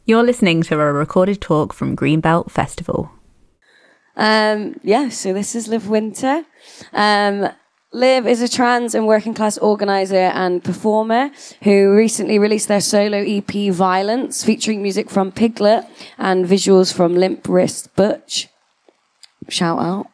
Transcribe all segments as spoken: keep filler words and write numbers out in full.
You're listening to a recorded talk from Greenbelt Festival. Um, yeah, so this is Liv Winter. Um, Liv is a trans and working class organiser and performer who recently released their solo E P Violence, featuring music from Piglet and visuals from Limp Wrist Butch. Shout out.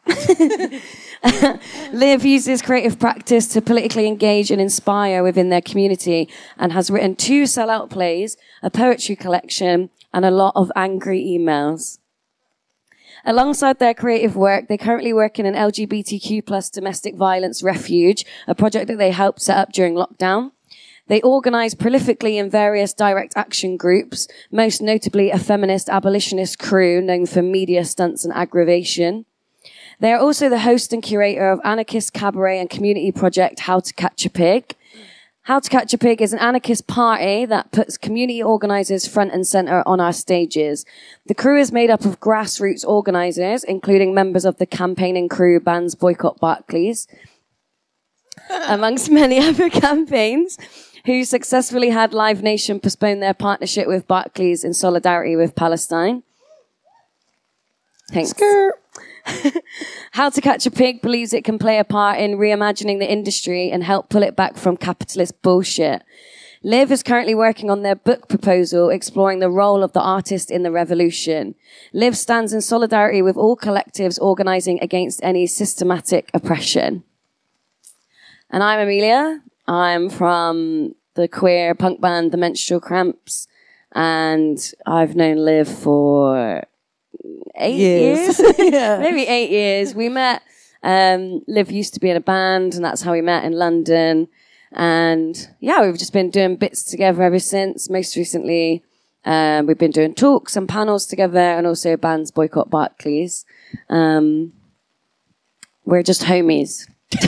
Liv uses creative practice to politically engage and inspire within their community and has written two sellout plays, a poetry collection, and a lot of angry emails. Alongside their creative work, they currently work in an L G B T Q plus domestic violence refuge, a project that they helped set up during lockdown. They organise prolifically in various direct action groups, most notably a feminist abolitionist crew known for media stunts and aggravation. They are also the host and curator of anarchist cabaret and community project How to Catch a Pig. How to Catch a Pig is an anarchist party that puts community organisers front and centre on our stages. The crew is made up of grassroots organisers, including members of the campaigning crew Bands Boycott Barclays, amongst many other campaigns, who successfully had Live Nation postpone their partnership with Barclays in solidarity with Palestine. Thanks. How to Catch a Pig believes it can play a part in reimagining the industry and help pull it back from capitalist bullshit. Liv is currently working on their book proposal exploring the role of the artist in the revolution. Liv stands in solidarity with all collectives organising against any systematic oppression. And I'm Amelia. I'm from the queer punk band The Menstrual Cramps, and I've known Liv for eight years, years. yeah. maybe eight years. We met, um, Liv used to be in a band, and that's how we met in London. And yeah, we've just been doing bits together ever since. Most recently, um, we've been doing talks and panels together, and also Bands Boycott Barclays. Um, we're just homies.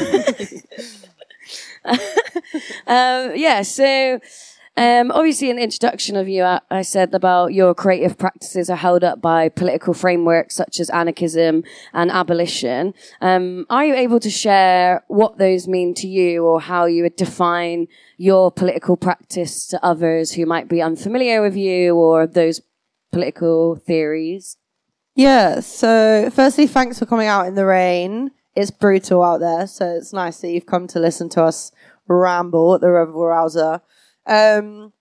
um, yeah, so... Um, obviously, in the introduction of you, I, I said about your creative practices are held up by political frameworks such as anarchism and abolition. Um, are you able to share what those mean to you, or how you would define your political practice to others who might be unfamiliar with you or those political theories? Yeah, so firstly, thanks for coming out in the rain. It's brutal out there, so it's nice that you've come to listen to us ramble at the Rebel Rouser. Um,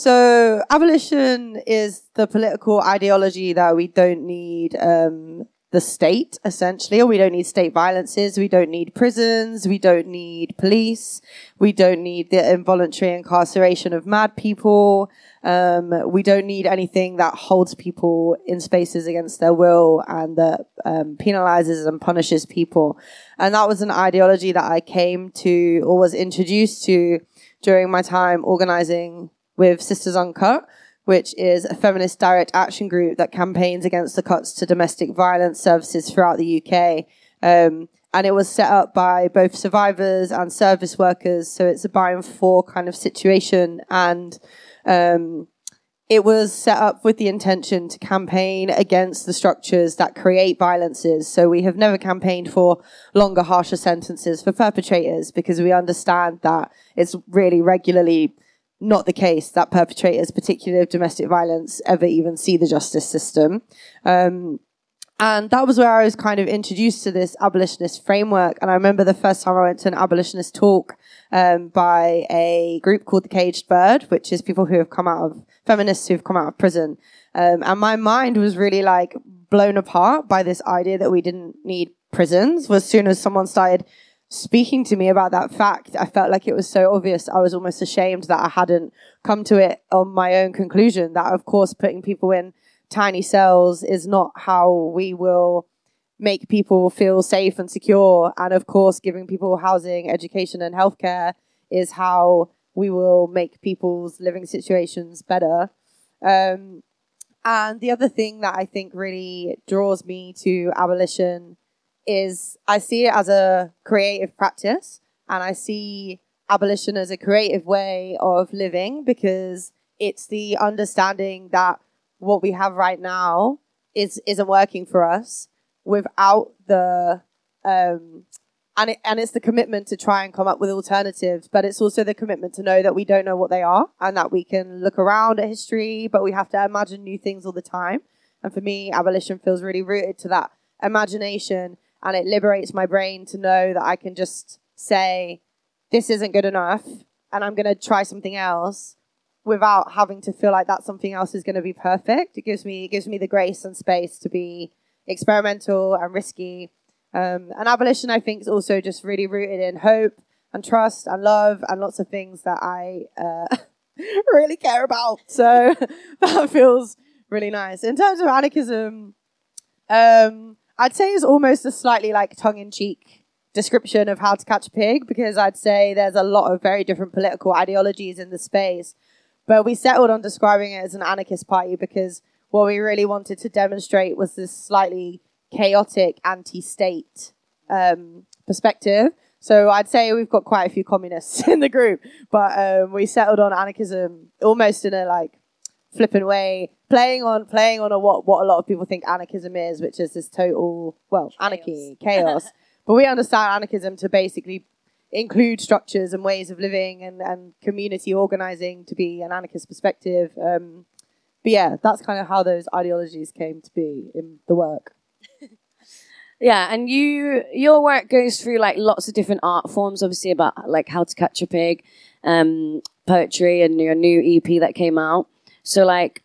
so abolition is the political ideology that we don't need um, the state, essentially, or we don't need state violences, we don't need prisons, we don't need police, we don't need the involuntary incarceration of mad people, um, we don't need anything that holds people in spaces against their will and that um, penalizes and punishes people. And that was an ideology that I came to, or was introduced to, during my time organising with Sisters Uncut, which is a feminist direct action group that campaigns against the cuts to domestic violence services throughout the U K. Um, and it was set up by both survivors and service workers, so it's a buy and for kind of situation. And um, it was set up with the intention to campaign against the structures that create violences. So we have never campaigned for longer, harsher sentences for perpetrators, because we understand that it's really regularly not the case that perpetrators, particularly of domestic violence, ever even see the justice system. Um, and that was where I was kind of introduced to this abolitionist framework. And I remember the first time I went to an abolitionist talk um, by a group called The Caged Bird, which is people who have come out of, feminists who've come out of prison. Um, and my mind was really like blown apart by this idea that we didn't need prisons. As soon as someone started speaking to me about that fact, I felt like it was so obvious. I was almost ashamed that I hadn't come to it on my own conclusion, that of course putting people in tiny cells is not how we will make people feel safe and secure. And of course, giving people housing, education and healthcare is how we will make people's living situations better. Um, and the other thing that I think really draws me to abolition is I see it as a creative practice, and I see abolition as a creative way of living, because it's the understanding that what we have right now is, isn't working for us without the um, and it, and it's the commitment to try and come up with alternatives, but it's also the commitment to know that we don't know what they are and that we can look around at history, but we have to imagine new things all the time. And for me, abolition feels really rooted to that imagination, and it liberates my brain to know that I can just say, this isn't good enough, and I'm going to try something else without having to feel like that something else is going to be perfect. It gives me, it gives me the grace and space to be experimental and risky. Um, and abolition, I think, is also just really rooted in hope and trust and love and lots of things that I uh, really care about. So that feels really nice. In terms of anarchism, um, I'd say it's almost a slightly like tongue-in-cheek description of How to Catch a Pig, because I'd say there's a lot of very different political ideologies in the space. But we settled on describing it as an anarchist party because what we really wanted to demonstrate was this slightly chaotic anti-state um, perspective. So I'd say we've got quite a few communists in the group, but um, we settled on anarchism almost in a like flippant way, playing on playing on a, what what a lot of people think anarchism is, which is this total well chaos. anarchy chaos. But we understand anarchism to basically include structures and ways of living and, and community organizing to be an anarchist perspective. Um, but yeah, that's kind of how those ideologies came to be in the work. Yeah, and you your work goes through like lots of different art forms, obviously about like How to Catch a Pig, um, poetry, and your new E P that came out. So like,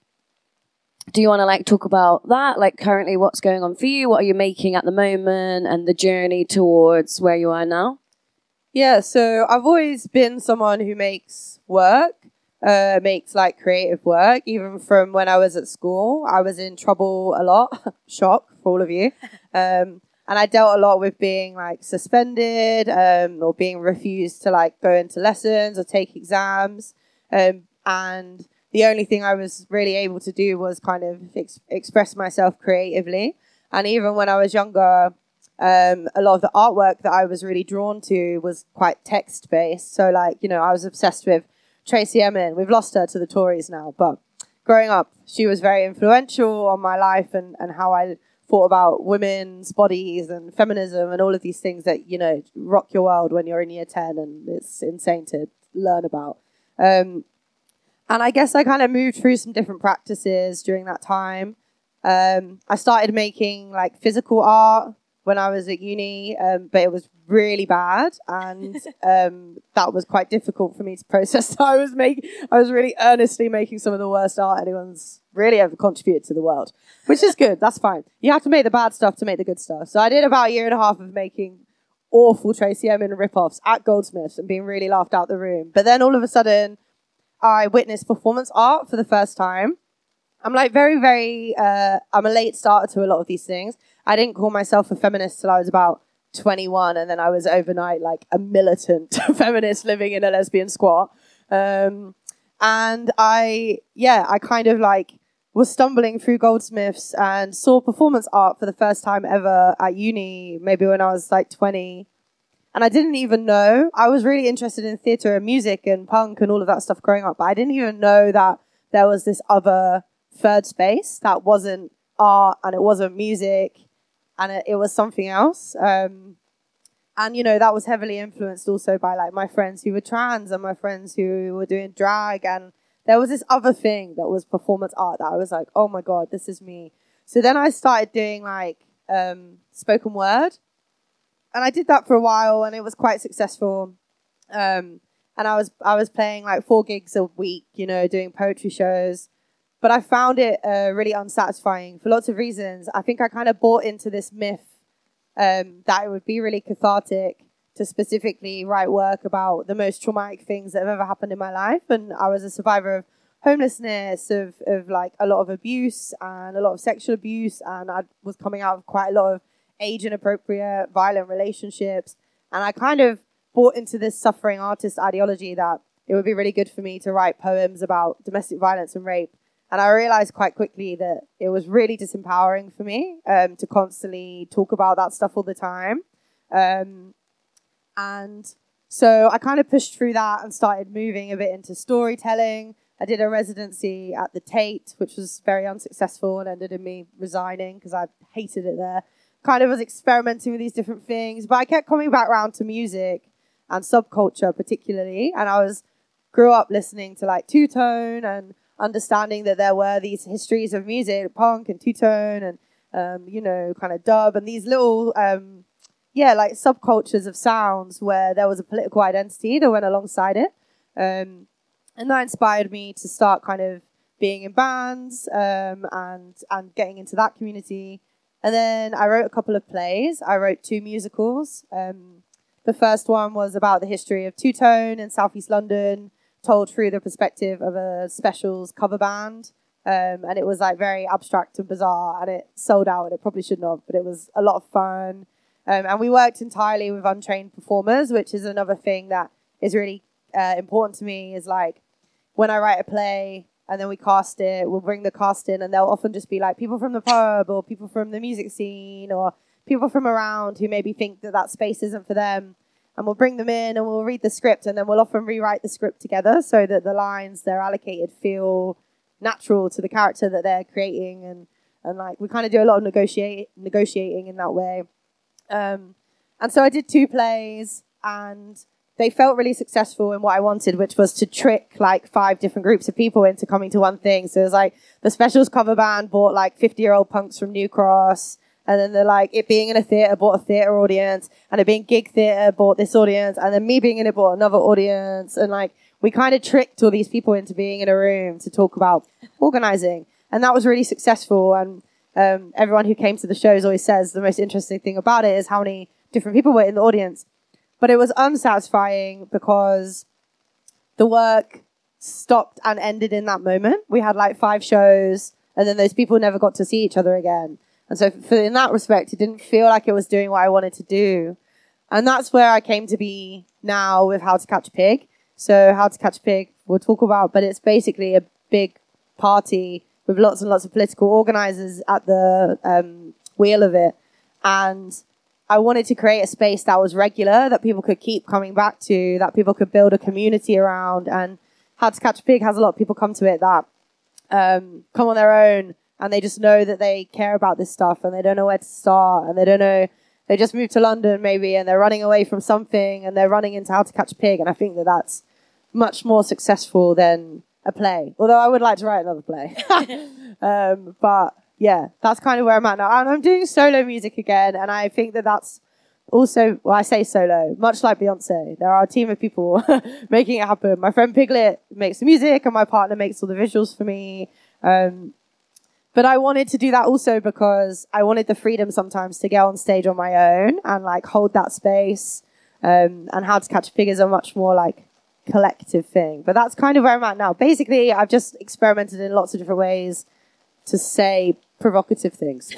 do you want to like talk about that? Like currently what's going on for you? What are you making at the moment and the journey towards where you are now? Yeah, so I've always been someone who makes work, uh, makes like creative work, even from when I was at school. I was in trouble a lot, shock for all of you. Um, and I dealt a lot with being like suspended um, or being refused to like go into lessons or take exams. Um, and the only thing I was really able to do was kind of ex- express myself creatively. And even when I was younger, Um, a lot of the artwork that I was really drawn to was quite text-based. So, like, you know, I was obsessed with Tracy Emin. We've lost her to the Tories now. But growing up, she was very influential on my life and, and how I thought about women's bodies and feminism and all of these things that, you know, rock your world when you're in year ten and it's insane to learn about. Um, and I guess I kind of moved through some different practices during that time. Um, I started making, like, physical art when I was at uni, um, but it was really bad, and um, that was quite difficult for me to process. So I was making, I was really earnestly making some of the worst art anyone's really ever contributed to the world, which is good. That's fine. You have to make the bad stuff to make the good stuff. So I did about a year and a half of making awful Tracy Emin rip-offs at Goldsmiths and being really laughed out the room. But then all of a sudden, I witnessed performance art for the first time. I'm like very, very, uh, I'm a late starter to a lot of these things. I didn't call myself a feminist till I was about twenty-one, and then I was overnight like a militant feminist living in a lesbian squat. Um, and I, yeah, I kind of like was stumbling through Goldsmiths and saw performance art for the first time ever at uni, maybe when I was like twenty. And I didn't even know. I was really interested in theatre and music and punk and all of that stuff growing up, but I didn't even know that there was this other third space that wasn't art and it wasn't music. And it, it was something else. Um, and, you know, that was heavily influenced also by, like, my friends who were trans and my friends who were doing drag. And there was this other thing that was performance art that I was like, oh, my God, this is me. So then I started doing, like, um, spoken word. And I did that for a while, and it was quite successful. Um, and I was I was playing, like, four gigs a week, you know, doing poetry shows. But I found it uh, really unsatisfying for lots of reasons. I think I kind of bought into this myth um, that it would be really cathartic to specifically write work about the most traumatic things that have ever happened in my life. And I was a survivor of homelessness, of, of like a lot of abuse and a lot of sexual abuse. And I was coming out of quite a lot of age inappropriate, violent relationships. And I kind of bought into this suffering artist ideology that it would be really good for me to write poems about domestic violence and rape. And I realized quite quickly that it was really disempowering for me um, to constantly talk about that stuff all the time. Um, and so I kind of pushed through that and started moving a bit into storytelling. I did a residency at the Tate, which was very unsuccessful and ended in me resigning because I hated it there. kind of was experimenting with these different things, but I kept coming back around to music and subculture particularly. And I was grew up listening to like two-tone and understanding that there were these histories of music, punk and two-tone and, um, you know, kind of dub and these little, um, yeah, like subcultures of sounds where there was a political identity that went alongside it. Um, and that inspired me to start kind of being in bands um, and and getting into that community. And then I wrote a couple of plays. I wrote two musicals. Um, the first one was about the history of two-tone in Southeast London, told through the perspective of a Specials cover band. Um, and it was like very abstract and bizarre, and it sold out, and it probably shouldn't have, but it was a lot of fun. Um, and we worked entirely with untrained performers, which is another thing that is really uh, important to me, is like when I write a play, and then we cast it, we'll bring the cast in, and they'll often just be like people from the pub or people from the music scene or people from around who maybe think that that space isn't for them. And we'll bring them in and we'll read the script, and then we'll often rewrite the script together so that the lines they're allocated feel natural to the character that they're creating. And, and like we kind of do a lot of negotiate, negotiating in that way. Um, and so I did two plays, and they felt really successful in what I wanted, which was to trick like five different groups of people into coming to one thing. So it was like the Specials cover band bought like fifty-year-old punks from New Cross, and then they're like, it being in a theatre bought a theatre audience, and it being gig theatre bought this audience, and then me being in it bought another audience. And like we kind of tricked all these people into being in a room to talk about organising. And that was really successful. And um, everyone who came to the shows always says the most interesting thing about it is how many different people were in the audience. But it was unsatisfying because the work stopped and ended in that moment. We had like five shows, and then those people never got to see each other again. And so for, in that respect, it didn't feel like it was doing what I wanted to do. And that's where I came to be now with How to Catch a Pig. So How to Catch a Pig, we'll talk about, but it's basically a big party with lots and lots of political organisers at the um, wheel of it. And I wanted to create a space that was regular, that people could keep coming back to, that people could build a community around. And How to Catch a Pig has a lot of people come to it that um, come on their own, and they just know that they care about this stuff, and they don't know where to start, and they don't know, they just moved to London maybe, and they're running away from something, and they're running into How to Catch a Pig. And I think that that's much more successful than a play, although I would like to write another play. um, but yeah, that's kind of where I'm at now. And I'm doing solo music again, and I think that that's also, well, I say solo, much like Beyonce. There are a team of people making it happen. My friend Piglet makes the music, and my partner makes all the visuals for me. Um, but I wanted to do that also because I wanted the freedom sometimes to get on stage on my own and like hold that space. Um, and How to Catch a Pig is a much more like collective thing. But that's kind of where I'm at now. Basically, I've just experimented in lots of different ways to say provocative things.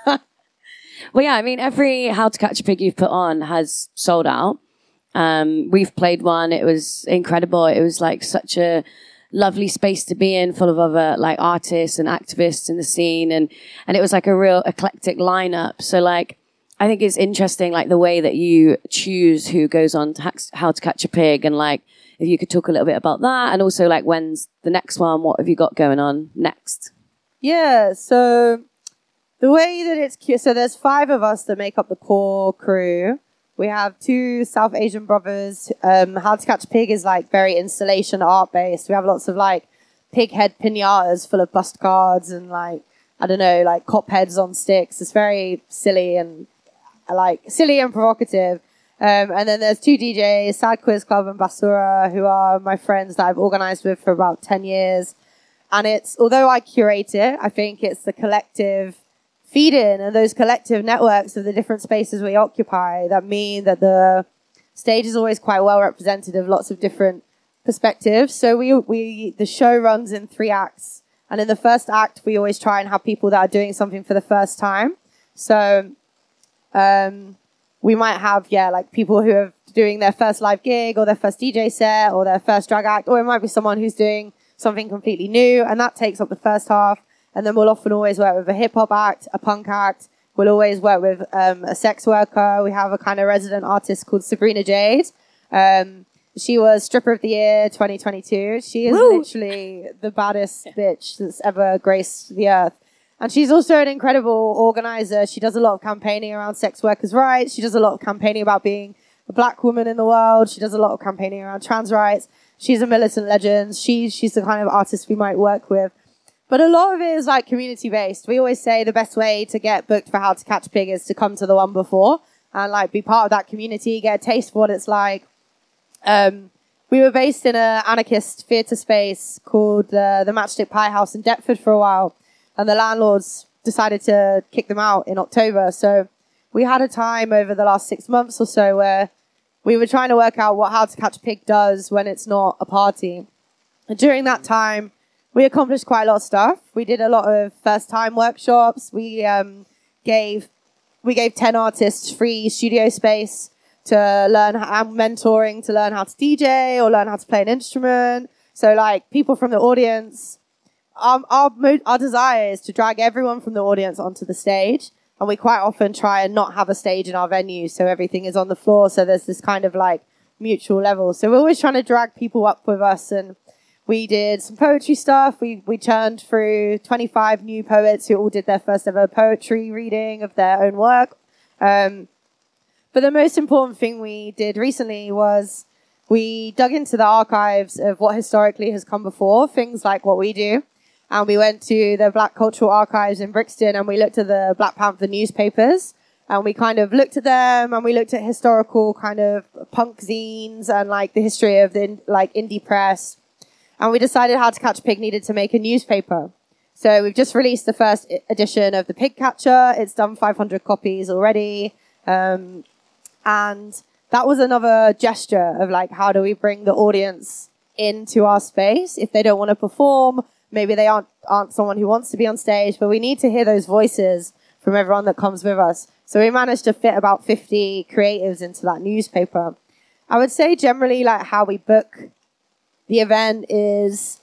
Well, yeah, I mean, every How to Catch a Pig you've put on has sold out. Um, we've played one. It was incredible. It was like such a lovely space to be in, full of other like artists and activists in the scene. And, and it was like a real eclectic lineup. So like, I think it's interesting, like the way that you choose who goes on to How to Catch a Pig. And like, if you could talk a little bit about that, and also like, when's the next one? What have you got going on next? Yeah, so the way that it's cute, so there's five of us that make up the core crew. We have two South Asian brothers. Um, How to Catch a Pig is like very installation art based. We have lots of like pig head pinatas full of bust cards and like, I don't know, like cop heads on sticks. It's very silly and like silly and provocative. Um, and then there's two D Js, Sad Quiz Club and Basura, who are my friends that I've organized with for about ten years. And it's, although I curate it, I think it's the collective feed-in and those collective networks of the different spaces we occupy that mean that the stage is always quite well represented of lots of different perspectives. So we, we, the show runs in three acts. And in the first act, we always try and have people that are doing something for the first time. So, um, we might have, yeah, like people who are doing their first live gig or their first D J set or their first drag act, or it might be someone who's doing something completely new, and that takes up the first half. And then we'll often always work with a hip-hop act, a punk act. We'll always work with um, a sex worker. We have a kind of resident artist called Sabrina Jade. Um, she was Stripper of the Year twenty twenty-two. She is Woo! literally the baddest bitch that's ever graced the earth. And she's also an incredible organizer. She does a lot of campaigning around sex workers' rights. She does a lot of campaigning about being a black woman in the world. She does a lot of campaigning around trans rights. She's a militant legend. She, she's the kind of artist we might work with. But a lot of it is like community-based. We always say the best way to get booked for How to Catch a Pig is to come to the one before and like be part of that community, get a taste for what it's like. Um, we were based in an anarchist theatre space called uh, the Matchstick Pie House in Deptford for a while. And the landlords decided to kick them out in October. So we had a time over the last six months or so where we were trying to work out what How to Catch a Pig does when it's not a party. And during that time, we accomplished quite a lot of stuff. We did a lot of first-time workshops. We um, gave we gave ten artists free studio space to learn and mentoring to learn how to D J or learn how to play an instrument. So like people from the audience. Um, our our desire is to drag everyone from the audience onto the stage, and we quite often try and not have a stage in our venue, so everything is on the floor. So there's this kind of like mutual level. So we're always trying to drag people up with us, and we did some poetry stuff. We we churned through twenty-five new poets who all did their first ever poetry reading of their own work. Um, but the most important thing we did recently was we dug into the archives of what historically has come before, things like what we do. And we went to the Black Cultural Archives in Brixton and we looked at the Black Panther newspapers and we kind of looked at them and we looked at historical kind of punk zines and like the history of the like indie press. And we decided How to Catch a Pig needed to make a newspaper. So we've just released the first edition of the Pig Catcher. It's done five hundred copies already. Um, and that was another gesture of like, how do we bring the audience into our space if they don't want to perform? Maybe they aren't, aren't someone who wants to be on stage, but we need to hear those voices from everyone that comes with us. So we managed to fit about fifty creatives into that newspaper. I would say generally like how we book the event is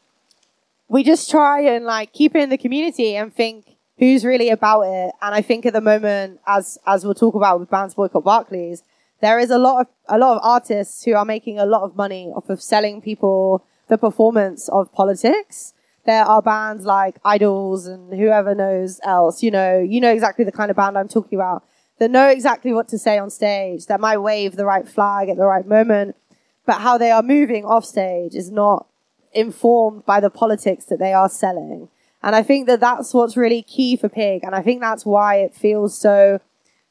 we just try and like keep it in the community and think who's really about it. And I think at the moment, as as we'll talk about with Bands Boycott Barclays, there is a lot of a lot of artists who are making a lot of money off of selling people the performance of politics. There are bands like Idols and whoever knows else, you know, you know exactly the kind of band I'm talking about, that know exactly what to say on stage, that might wave the right flag at the right moment, but how they are moving off stage is not informed by the politics that they are selling. And I think that that's what's really key for Pig. And I think that's why it feels so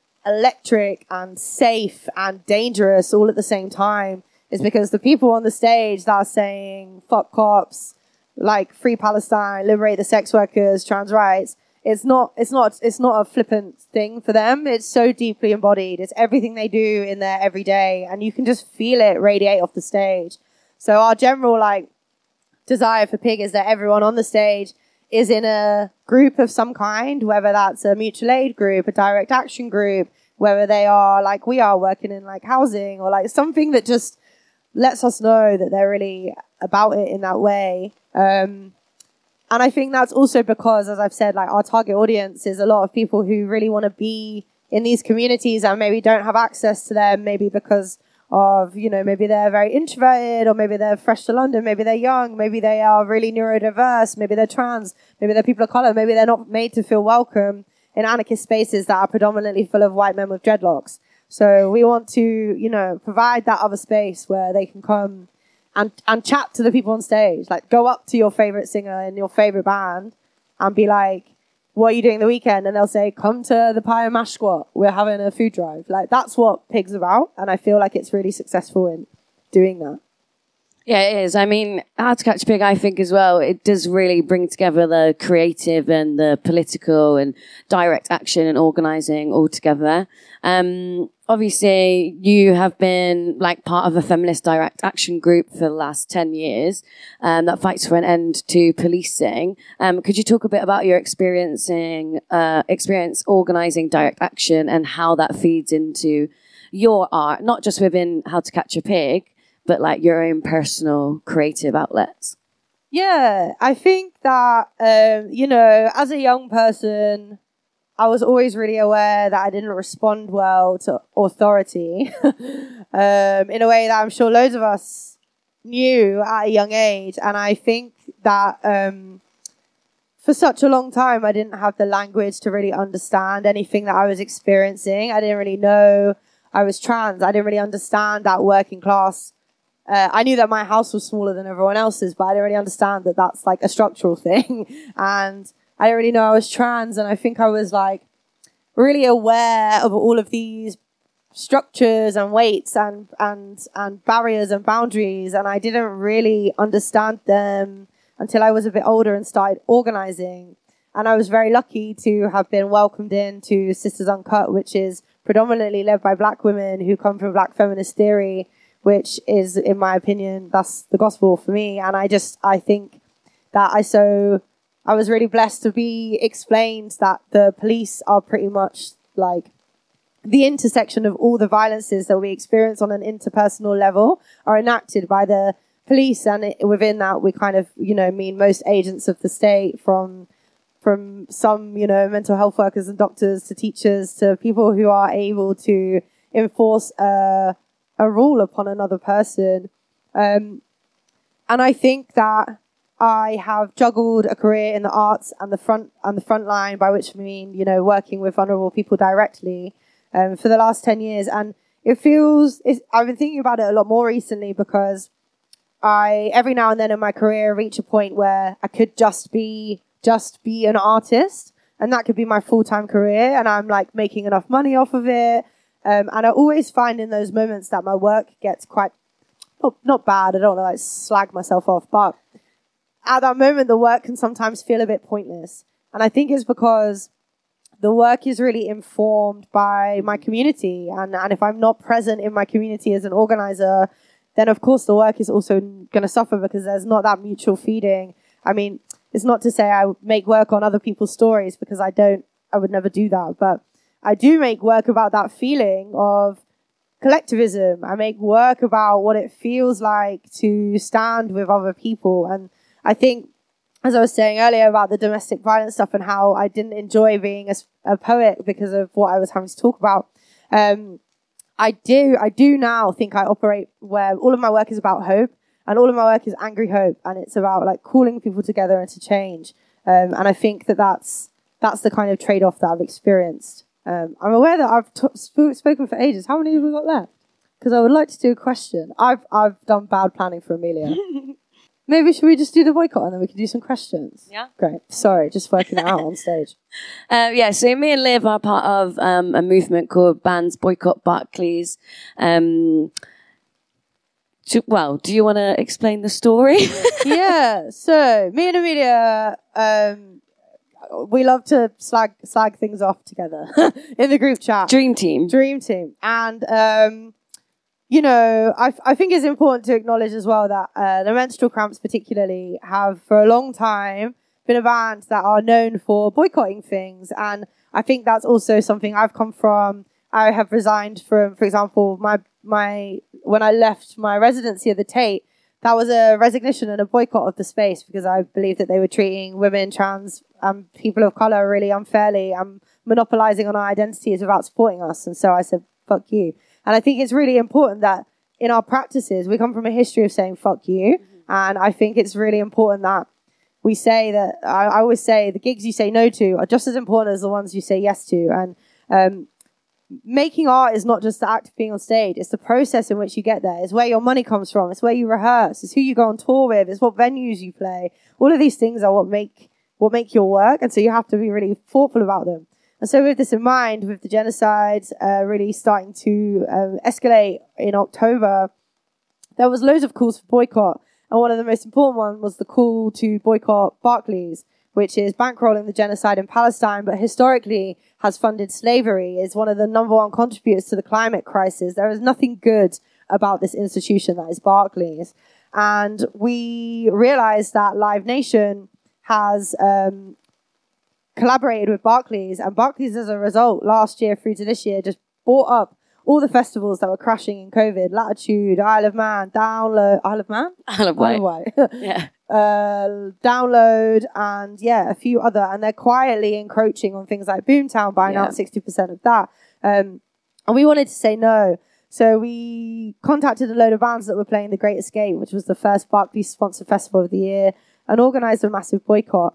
electric and safe and dangerous all at the same time, is because the people on the stage that are saying fuck cops, like free Palestine, liberate the sex workers, trans rights, it's not it's not it's not a flippant thing for them. It's so deeply embodied. It's everything they do in their everyday, and you can just feel it radiate off the stage. So our general like desire for Pig is that everyone on the stage is in a group of some kind, whether that's a mutual aid group, a direct action group, whether they are like we are working in like housing or like something that just lets us know that they're really about it in that way. Um, and I think that's also because, as I've said, like our target audience is a lot of people who really want to be in these communities and maybe don't have access to them, maybe because of, you know, maybe they're very introverted, or maybe they're fresh to London, maybe they're young, maybe they are really neurodiverse, maybe they're trans, maybe they're people of color, maybe they're not made to feel welcome in anarchist spaces that are predominantly full of white men with dreadlocks. So we want to, you know, provide that other space where they can come and, and chat to the people on stage. Like, go up to your favorite singer in your favorite band and be like, what are you doing the weekend? And they'll say, come to the Pie and Mash Squat. We're having a food drive. Like, that's what Pig's about. And I feel like it's really successful in doing that. Yeah, it is. I mean, How to Catch a Pig, I think as well, it does really bring together the creative and the political and direct action and organising all together. Um, obviously, you have been like part of a feminist direct action group for the last ten years um, that fights for an end to policing. Um, could you talk a bit about your experiencing uh, experience organising direct action and how that feeds into your art, not just within How to Catch a Pig, but like your own personal creative outlets? Yeah, I think that, um, you know, as a young person, I was always really aware that I didn't respond well to authority um, in a way that I'm sure loads of us knew at a young age. And I think that um, for such a long time, I didn't have the language to really understand anything that I was experiencing. I didn't really know I was trans. I didn't really understand that working class. Uh, I knew that my house was smaller than everyone else's, but I didn't really understand that that's like a structural thing. And I didn't really know I was trans. And I think I was like really aware of all of these structures and weights and, and, and barriers and boundaries. And I didn't really understand them until I was a bit older and started organizing. And I was very lucky to have been welcomed into Sisters Uncut, which is predominantly led by black women who come from black feminist theory, which is, in my opinion, that's the gospel for me. And I just, I think that I so, I was really blessed to be explained that the police are pretty much like the intersection of all the violences that we experience on an interpersonal level are enacted by the police, and it, within that we kind of, you know, mean most agents of the state, from from some, you know, mental health workers and doctors to teachers to people who are able to enforce a, a rule upon another person. Um, and I think that I have juggled a career in the arts and the front and the front line, by which I mean, you know, working with vulnerable people directly um, for the last ten years. And it feels, it's, I've been thinking about it a lot more recently, because I, every now and then in my career, reach a point where I could just be, just be an artist, and that could be my full-time career, and I'm like making enough money off of it. Um, and I always find in those moments that my work gets quite, not, not bad, I don't want to like slag myself off, but at that moment, the work can sometimes feel a bit pointless. And I think it's because the work is really informed by my community. And, and if I'm not present in my community as an organizer, then of course the work is also going to suffer, because there's not that mutual feeding. I mean, it's not to say I make work on other people's stories, because I don't, I would never do that. But I do make work about that feeling of collectivism. I make work about what it feels like to stand with other people. And I think, as I was saying earlier about the domestic violence stuff and how I didn't enjoy being a, a poet because of what I was having to talk about, um, I do, I do now think I operate where all of my work is about hope, and all of my work is angry hope, and it's about like calling people together and to change. Um, and I think that that's, that's the kind of trade-off that I've experienced. Um, I'm aware that I've t- sp- spoken for ages. How many have we got left? Because I would like to do a question. I've, I've done bad planning for Amelia. Maybe should we just do the boycott and then we can do some questions? Yeah. Great. Sorry, just working it out on stage. Uh, yeah, so me and Liv are part of um, a movement called Bands Boycott Barclays. Um, to, well, do you want to explain the story? Yeah, so me and Amelia, um, we love to slag slag things off together in the group chat. Dream team. Dream team. And, um, you know, I, I think it's important to acknowledge as well that uh, the Menstrual Cramps particularly have for a long time been a band that are known for boycotting things. And I think that's also something I've come from. I have resigned from, for example, my my when I left my residency at the Tate, that was a resignation and a boycott of the space, because I believed that they were treating women, trans, and people of colour really unfairly and monopolising on our identities without supporting us. And so I said, fuck you. And I think it's really important that in our practices, we come from a history of saying fuck you. Mm-hmm. And I think it's really important that we say that, I, I always say the gigs you say no to are just as important as the ones you say yes to. And um, making art is not just the act of being on stage. It's the process in which you get there. It's where your money comes from. It's where you rehearse. It's who you go on tour with. It's what venues you play. All of these things are what make, what make your work. And so you have to be really thoughtful about them. And so with this in mind, with the genocide uh, really starting to um, escalate in October, there was loads of calls for boycott. And one of the most important ones was the call to boycott Barclays, which is bankrolling the genocide in Palestine, but historically has funded slavery, is one of the number one contributors to the climate crisis. There is nothing good about this institution that is Barclays. And we realized that Live Nation has um, collaborated with Barclays, and Barclays, as a result, last year through to this year, just bought up all the festivals that were crashing in COVID: Latitude, Isle of Man, Download, Isle of Man, Isle of Wight, Isle of Wight. yeah, uh, Download, and yeah, a few other, and they're quietly encroaching on things like Boomtown, buying yeah. out sixty percent of that. Um, and we wanted to say no, so we contacted a load of bands that were playing The Great Escape, which was the first Barclays sponsored festival of the year, and organised a massive boycott.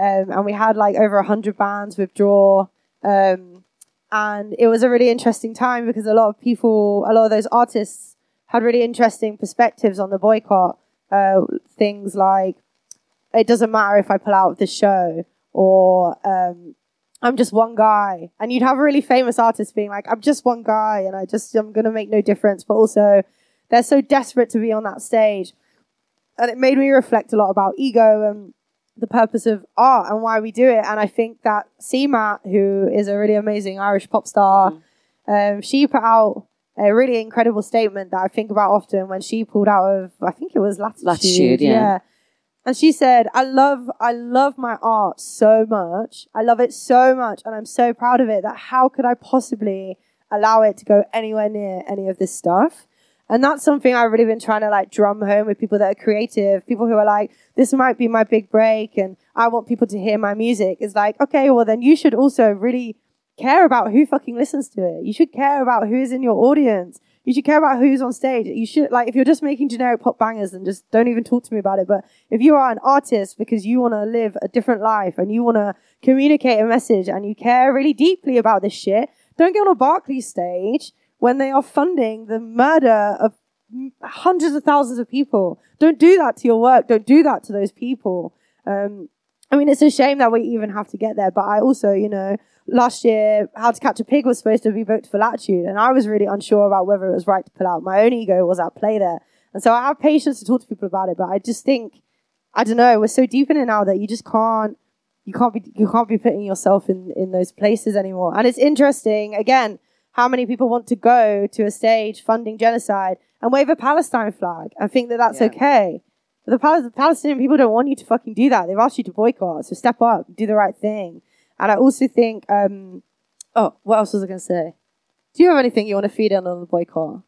Um, and we had like over one hundred bands withdraw. Um, and it was a really interesting time because a lot of people, a lot of those artists had really interesting perspectives on the boycott. Uh, things like, it doesn't matter if I pull out of the show, or um, I'm just one guy. And you'd have a really famous artist being like, I'm just one guy and I just, I'm going to make no difference. But also they're so desperate to be on that stage. And it made me reflect a lot about ego and the purpose of art and why we do it. And I think that C MAT, who is a really amazing Irish pop star, mm. um, she put out a really incredible statement that I think about often when she pulled out of, I think it was Latitude. Latitude, yeah. yeah. And she said, I love, I love my art so much. I love it so much. And I'm so proud of it that how could I possibly allow it to go anywhere near any of this stuff? And that's something I've really been trying to like drum home with people that are creative, people who are like, this might be my big break and I want people to hear my music. It's like, okay, well then you should also really care about who fucking listens to it. You should care about who is in your audience. You should care about who's on stage. You should, like, if you're just making generic pop bangers, then just don't even talk to me about it. But if you are an artist because you want to live a different life and you want to communicate a message and you care really deeply about this shit, don't get on a Barclays stage when they are funding the murder of hundreds of thousands of people. Don't do that to your work. Don't do that to those people. Um, I mean, it's a shame that we even have to get there. But I also, you know, last year, How to Catch a Pig was supposed to be booked for Latitude, and I was really unsure about whether it was right to pull out. My own ego was at play there. And so I have patience to talk to people about it, but I just think, I don't know, we're so deep in it now that you just can't, you can't be, you can't be putting yourself in, in those places anymore. And it's interesting, again, how many people want to go to a stage funding genocide and wave a Palestine flag and think that that's yeah. okay. But the Pal- Palestinian people don't want you to fucking do that. They've asked you to boycott, so step up, do the right thing. And I also think, um, oh, what else was I going to say? Do you have anything you want to feed in on the boycott?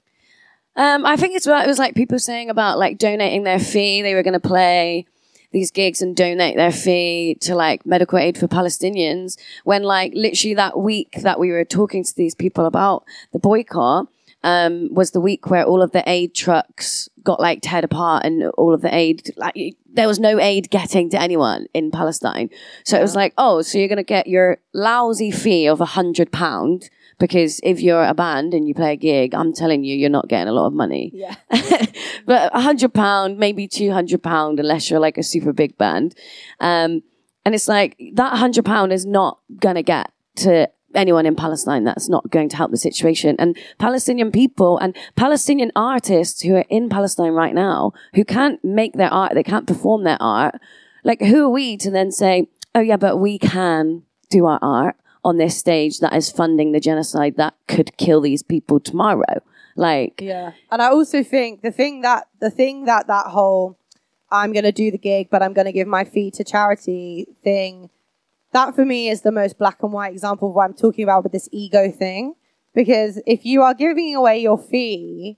Um, I think it's what it was like people saying about like donating their fee. They were going to play these gigs and donate their fee to like medical aid for Palestinians, when like literally that week that we were talking to these people about the boycott um, was the week where all of the aid trucks got like teared apart and all of the aid, like there was no aid getting to anyone in Palestine. So yeah. It was like, oh, so you're going to get your lousy fee of a hundred pound because if you're a band and you play a gig, I'm telling you, you're not getting a lot of money. Yeah. But a hundred pound, maybe two hundred pound, unless you're like a super big band. Um, and it's like that hundred pound is not going to get to anyone in Palestine. That's not going to help the situation. And Palestinian people and Palestinian artists who are in Palestine right now, who can't make their art, they can't perform their art. Like, who are we to then say, oh yeah, but we can do our art on this stage that is funding the genocide that could kill these people tomorrow? Like, yeah. And I also think the thing that, the thing that that whole, I'm going to do the gig, but I'm going to give my fee to charity thing, that for me is the most black and white example of what I'm talking about with this ego thing. Because if you are giving away your fee,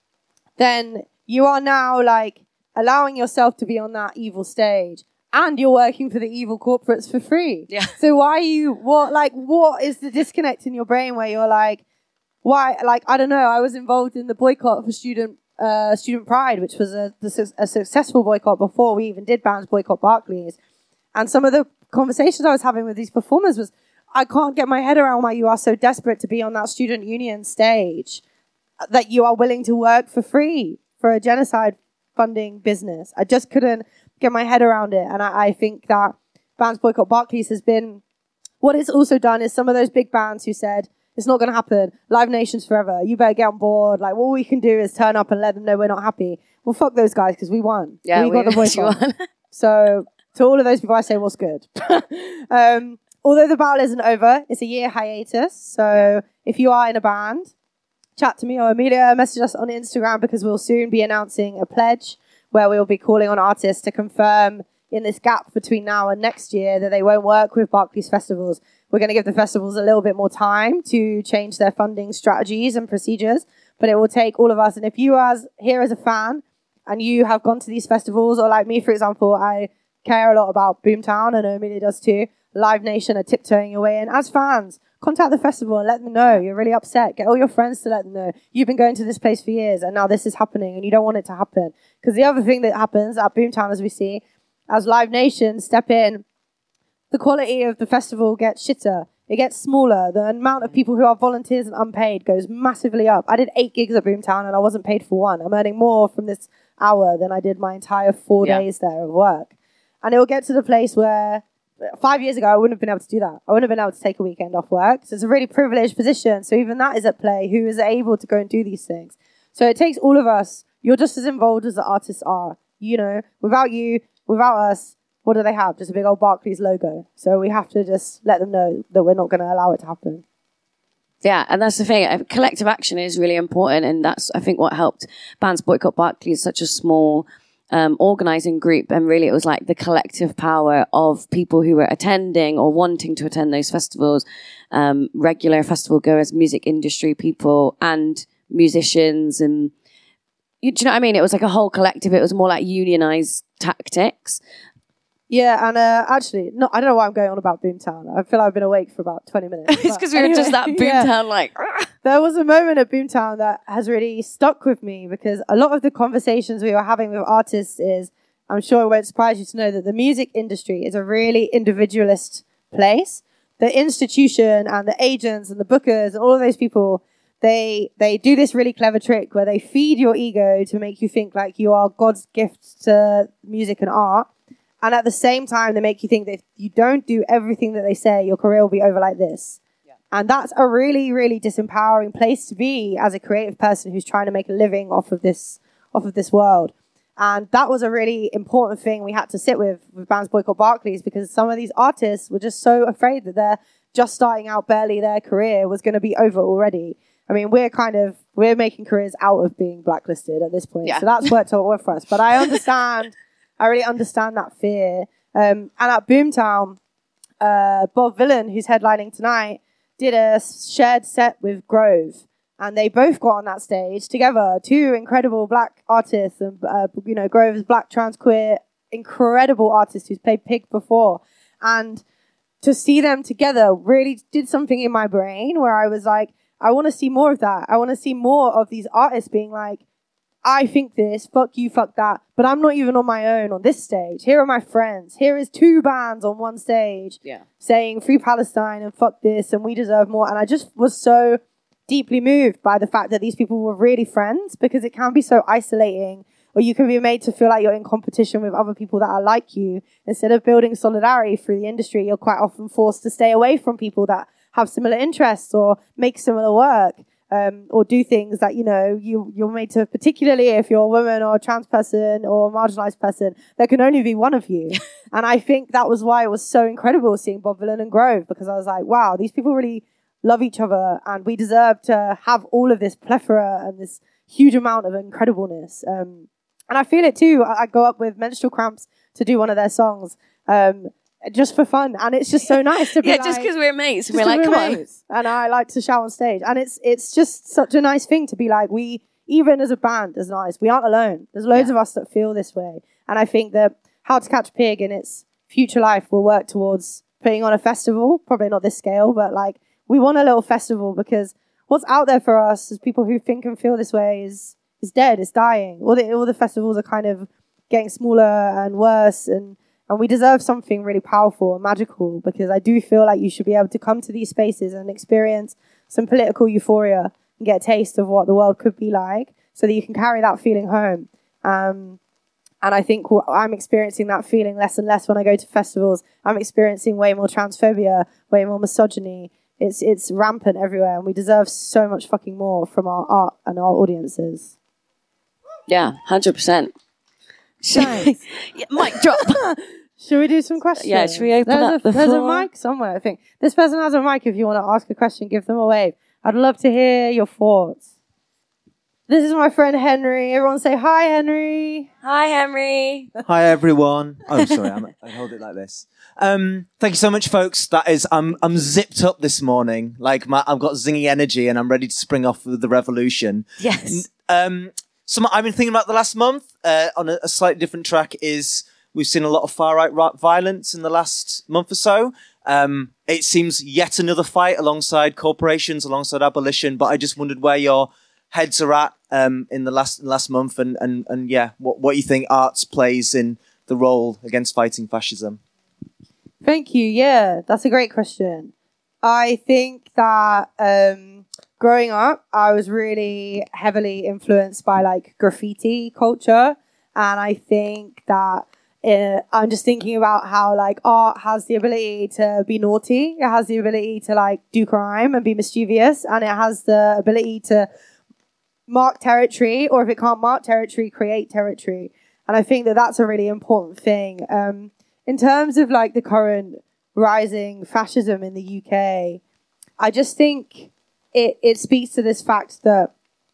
then you are now like allowing yourself to be on that evil stage. And you're working for the evil corporates for free. Yeah. So why are you, what, like, what is the disconnect in your brain where you're like, why, like, I don't know, I was involved in the boycott for student, uh, student pride, which was a, a successful boycott before we even did bands boycott Barclays. And some of the conversations I was having with these performers was, I can't get my head around why you are so desperate to be on that student union stage that you are willing to work for free for a genocide funding business. I just couldn't get my head around it. And I, I think that Bands Boycott Barclays has been, what it's also done is some of those big bands who said, it's not going to happen, Live Nation's forever, you better get on board, like all we can do is turn up and let them know we're not happy. Well, fuck those guys, because we won. Yeah, we, we got the boycott. So to all of those people, I say, what's good? um, although the battle isn't over, it's a year hiatus. So if you are in a band, chat to me or Amelia, message us on Instagram, because we'll soon be announcing a pledge where we'll be calling on artists to confirm in this gap between now and next year that they won't work with Barclays Festivals. We're going to give the festivals a little bit more time to change their funding strategies and procedures, but it will take all of us. And if you are here as a fan and you have gone to these festivals, or like me, for example, I care a lot about Boomtown, and Amelia does too. Live Nation are tiptoeing your way in. As fans, contact the festival and let them know you're really upset. Get all your friends to let them know you've been going to this place for years and now this is happening and you don't want it to happen. Because the other thing that happens at Boomtown, as we see, as Live Nation step in the quality of the festival gets shitter. It gets smaller. The amount of people who are volunteers and unpaid goes massively up. I did eight gigs at Boomtown and I wasn't paid for one. I'm earning more from this hour than I did my entire four yeah. days there of work. And it will get to the place where five years ago, I wouldn't have been able to do that. I wouldn't have been able to take a weekend off work. So it's a really privileged position. So even that is at play. Who is able to go and do these things? So it takes all of us. You're just as involved as the artists are. You know, without you, without us, what do they have? Just a big old Barclays logo. So we have to just let them know that we're not going to allow it to happen. Yeah, and that's the thing. Collective action is really important. And that's, I think, what helped Bands Boycott Barclays, such a small um, organising group. And really, it was like the collective power of people who were attending or wanting to attend those festivals, um, regular festival goers, music industry people, and musicians. And you, do you know what I mean? It was like a whole collective. It was more like unionised tactics. Yeah, and uh, actually, no, I don't know why I'm going on about Boomtown. I feel like I've been awake for about twenty minutes. It's because we anyway, were just that Boomtown, yeah. like... There was a moment at Boomtown that has really stuck with me because a lot of the conversations we were having with artists is, I'm sure it won't surprise you to know that the music industry is a really individualist place. The institution and the agents and the bookers and all of those people, they they do this really clever trick where they feed your ego to make you think like you are God's gift to music and art. And at the same time, they make you think that if you don't do everything that they say, your career will be over like this. Yeah. And that's a really, really disempowering place to be as a creative person who's trying to make a living off of this, off of this world. And that was a really important thing we had to sit with with Bands Boycott Barclays, because some of these artists were just so afraid that they're just starting out, barely their career was going to be over already. I mean, we're kind of, we're making careers out of being blacklisted at this point. Yeah. So that's worked out well for us. But I understand... I really understand that fear. Um, and at Boomtown, uh, Bob Villan, who's headlining tonight, did a shared set with Grove. And they both got on that stage together. Two incredible black artists. And, uh, you know, Grove is black, trans, queer, incredible artist who's played Pig before. And to see them together really did something in my brain where I was like, I want to see more of that. I want to see more of these artists being like, I think this, fuck you, fuck that, but I'm not even on my own on this stage. Here are my friends. Here is two bands on one stage yeah. saying Free Palestine and fuck this and we deserve more. And I just was so deeply moved by the fact that these people were really friends, because it can be so isolating, or you can be made to feel like you're in competition with other people that are like you. Instead of building solidarity through the industry, you're quite often forced to stay away from people that have similar interests or make similar work. Um, or do things that, you know, you, you're made to, particularly if you're a woman or a trans person or a marginalized person, there can only be one of you. And I think that was why it was so incredible seeing Bob Villan and Grove, because I was like, wow, these people really love each other and we deserve to have all of this plethora and this huge amount of incredibleness. Um, and I feel it too. I, I go up with menstrual cramps to do one of their songs. Um, just for fun, and it's just so nice to be yeah like, just because we're mates we're like, come mates. on and I like to shout on stage, and it's it's just such a nice thing to be like, we, even as a band, as nice, we aren't alone. There's loads yeah. of us that feel this way, and I think that How to Catch a Pig in its future life will work towards putting on a festival, probably not this scale, but like we want a little festival, because what's out there for us as people who think and feel this way is is dead, it's dying. All the all the festivals are kind of getting smaller and worse, and And we deserve something really powerful and magical, because I do feel like you should be able to come to these spaces and experience some political euphoria and get a taste of what the world could be like, so that you can carry that feeling home. Um, and I think I'm experiencing that feeling less and less when I go to festivals. I'm experiencing way more transphobia, way more misogyny. It's it's rampant everywhere, and we deserve so much fucking more from our art and our audiences. Yeah, one hundred percent. Nice. yeah, mic drop. Should we do some questions? Yeah, should we open there's up a, the There's floor? a mic somewhere, I think. This person has a mic. If you want to ask a question, give them a wave. I'd love to hear your thoughts. This is my friend Henry. Everyone say hi, Henry. Hi, Henry. Hi, everyone. Oh, sorry, I'm, I hold it like this. Um, thank you so much, folks. That is, I'm I'm zipped up this morning. Like my, I've got zingy energy, and I'm ready to spring off with the revolution. Yes. Um. So I've been thinking about the last month uh, on a, a slightly different track. Is we've seen a lot of far-right violence in the last month or so. Um, it seems yet another fight alongside corporations, alongside abolition. But I just wondered where your heads are at um, in the last last month, and and and yeah, what what you think arts plays in the role against fighting fascism. Thank you. Yeah, that's a great question. I think that um, growing up, I was really heavily influenced by like graffiti culture. And I think that uh, I'm just thinking about how like art has the ability to be naughty. It has the ability to like do crime and be mischievous. And it has the ability to mark territory, or if it can't mark territory, create territory. And I think that that's a really important thing. Um, in terms of like the current rising fascism in the U K, I just think it, it speaks to this fact that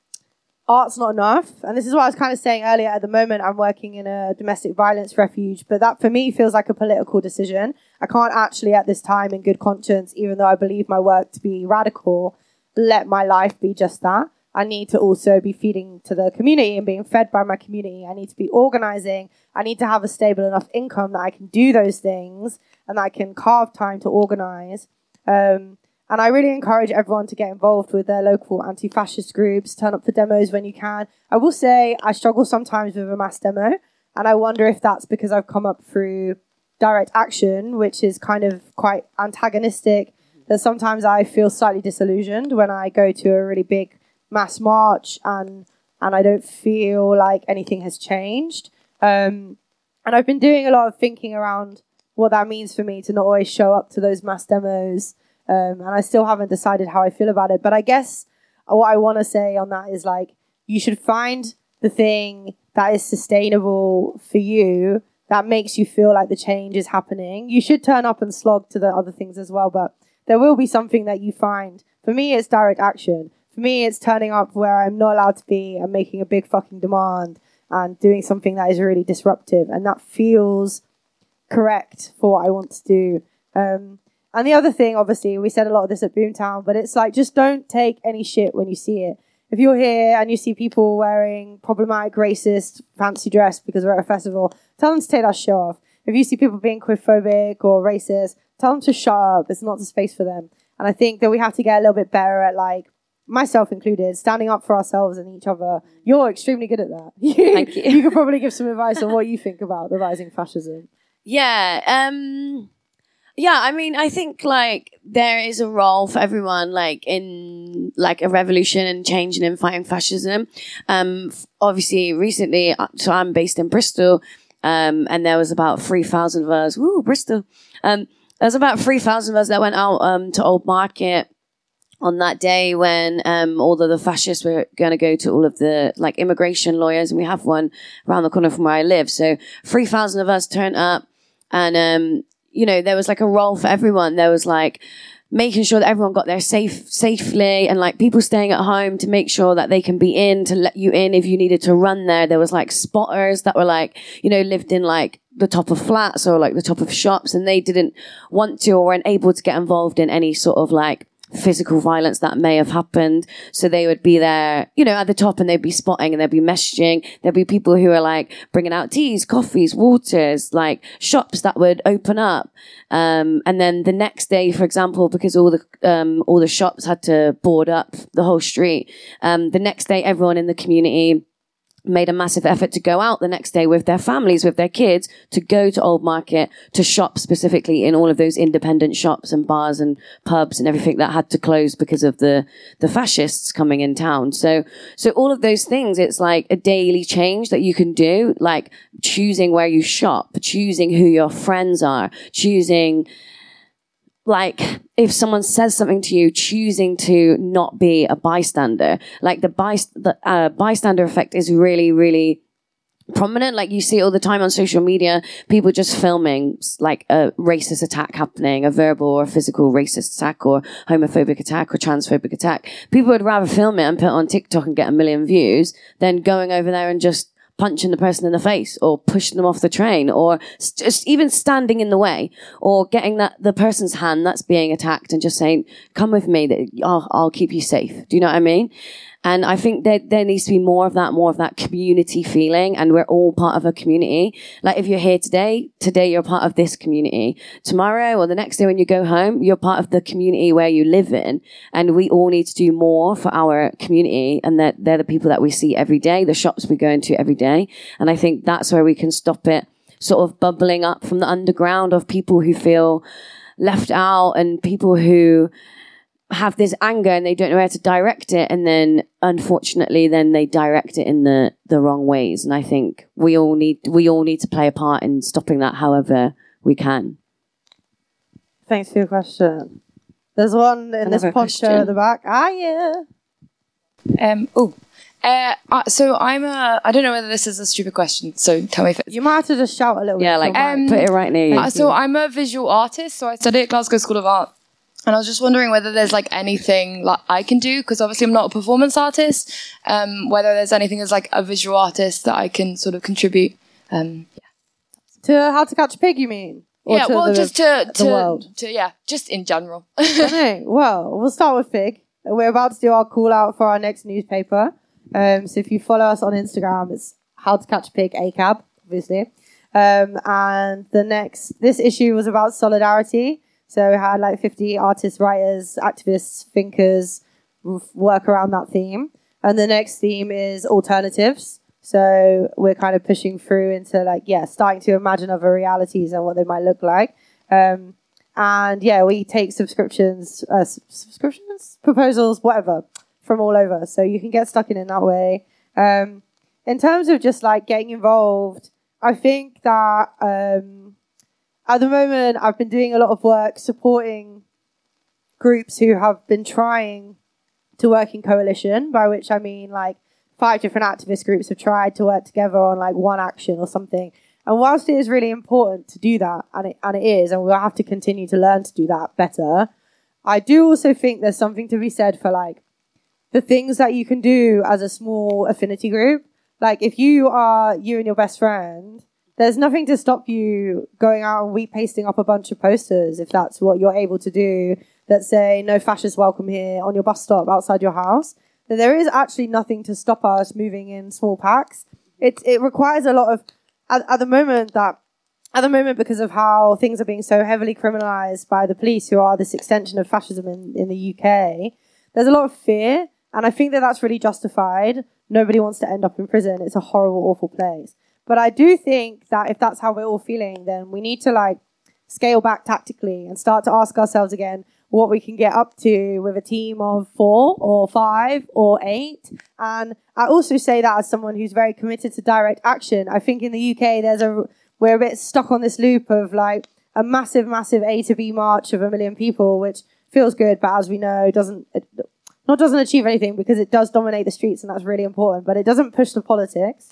art's not enough. And this is what I was kind of saying earlier. At the moment, I'm working in a domestic violence refuge, but that for me feels like a political decision. I can't actually at this time in good conscience, even though I believe my work to be radical, let my life be just that. I need to also be feeding to the community and being fed by my community. I need to be organizing. I need to have a stable enough income that I can do those things and that I can carve time to organize. Um, and I really encourage everyone to get involved with their local anti-fascist groups, turn up for demos when you can. I will say I struggle sometimes with a mass demo, and I wonder if that's because I've come up through direct action, which is kind of quite antagonistic, that sometimes I feel slightly disillusioned when I go to a really big mass march and and I don't feel like anything has changed. Um, and I've been doing a lot of thinking around what that means for me to not always show up to those mass demos. Um, and I still haven't decided how I feel about it. But I guess what I want to say on that is like, you should find the thing that is sustainable for you, that makes you feel like the change is happening. You should turn up and slog to the other things as well, but there will be something that you find. For me, it's direct action. For me, it's turning up where I'm not allowed to be and making a big fucking demand and doing something that is really disruptive. And that feels correct for what I want to do. Um, and the other thing, obviously, we said a lot of this at Boomtown, but it's like, just don't take any shit when you see it. If you're here and you see people wearing problematic, racist, fancy dress because we're at a festival, tell them to take that shit off. If you see people being queerphobic or racist, tell them to shut up. It's not the space for them. And I think that we have to get a little bit better at like, myself included, standing up for ourselves and each other. You're extremely good at that. Thank you. You could probably give some advice on what you think about the rising fascism. Yeah. Um, yeah, I mean, I think like there is a role for everyone, like in like a revolution and change and in fighting fascism. Um, f- obviously recently, uh, so I'm based in Bristol, um, and there was about three thousand of us. Woo, Bristol. Um, there was about three thousand of us that went out, um, to Old Market on that day when um, all of the fascists were going to go to all of the like immigration lawyers, and we have one around the corner from where I live. So three thousand of us turned up, and um, you know, there was like a role for everyone. There was like making sure that everyone got there safe, safely, and like people staying at home to make sure that they can be in, to let you in if you needed to run there. There was like spotters that were like, you know, lived in like the top of flats or like the top of shops, and they didn't want to or weren't able to get involved in any sort of like physical violence that may have happened. So they would be there, you know, at the top, and they'd be spotting and they'd be messaging. There'd be people who are like bringing out teas, coffees, waters, like shops that would open up. Um, and then the next day, for example, because all the, um, all the shops had to board up the whole street. Um, the next day, everyone in the community made a massive effort to go out the next day with their families, with their kids, to go to Old Market, to shop specifically in all of those independent shops and bars and pubs and everything that had to close because of the, the fascists coming in town. So, so all of those things, it's like a daily change that you can do, like choosing where you shop, choosing who your friends are, choosing, like, if someone says something to you, choosing to not be a bystander. Like the, byst- the uh, bystander effect is really, really prominent. Like you see it all the time on social media, people just filming like a racist attack happening, a verbal or physical racist attack or homophobic attack or transphobic attack. People would rather film it and put it on TikTok and get a million views than going over there and just punching the person in the face or pushing them off the train or st- just even standing in the way or getting that the person's hand that's being attacked and just saying, come with me, that I'll, I'll keep you safe. Do you know what I mean? And I think that there needs to be more of that, more of that community feeling. And we're all part of a community. Like if you're here today, today you're part of this community. Tomorrow or the next day when you go home, you're part of the community where you live in. And we all need to do more for our community. And that they're the people that we see every day, the shops we go into every day. And I think that's where we can stop it. sort of bubbling up from the underground of people who feel left out and people who have this anger and they don't know where to direct it, and then unfortunately then they direct it in the the wrong ways. And I think we all need we all need to play a part in stopping that however we can. Thanks for your question. There's one in Another this poncho question. at the back. Ah, yeah. Um. Oh. Uh, uh, so I'm a. I don't know whether this is a stupid question. So tell me if it's. You might have to just shout a little Yeah, bit. like so Um, put it right near you. Uh, so I'm a visual artist. So I study at Glasgow School of Art, and I was just wondering whether there's like anything like I can do, because obviously I'm not a performance artist. Um, whether there's anything as like a visual artist that I can sort of contribute. Um, To How to Catch a Pig, you mean? Or yeah. to Well, the- just to the to, world? to yeah, just in general. Okay, well, we'll start with Fig. We're about to do our call out for our next newspaper. Um, so if you follow us on Instagram, it's How to Catch a Pig A C A B, obviously. Um, and the next, this issue was about solidarity. So we had like fifty artists, writers, activists, thinkers work around that theme. And the next theme is alternatives. So we're kind of pushing through into like, yeah, starting to imagine other realities and what they might look like. Um, and yeah, we take subscriptions, uh, s- subscriptions, proposals, whatever, from all over. So you can get stuck in in that way. Um, in terms of just like getting involved, I think that um, at the moment I've been doing a lot of work supporting groups who have been trying to work in coalition, by which I mean like five different activist groups have tried to work together on like one action or something. And whilst it is really important to do that, and it, and it is, and we'll have to continue to learn to do that better, I do also think there's something to be said for like the things that you can do as a small affinity group. Like if you are you and your best friend, there's nothing to stop you going out and we-pasting up a bunch of posters if that's what you're able to do that say no fascists welcome here on your bus stop outside your house. Then there is actually nothing to stop us moving in small packs. It it requires a lot of at, at the moment that at the moment because of how things are being so heavily criminalized by the police, who are this extension of fascism in, in the U K, there's a lot of fear. And I think that that's really justified. Nobody wants to end up in prison. It's a horrible, awful place. But I do think that if that's how we're all feeling, then we need to like scale back tactically and start to ask ourselves again what we can get up to with a team of four or five or eight. And I also say that as someone who's very committed to direct action. I think in the U K, there's a we're a bit stuck on this loop of like a massive, massive A to B march of a million people, which feels good, but as we know, doesn't not doesn't achieve anything because it does dominate the streets, and that's really important, but it doesn't push the politics.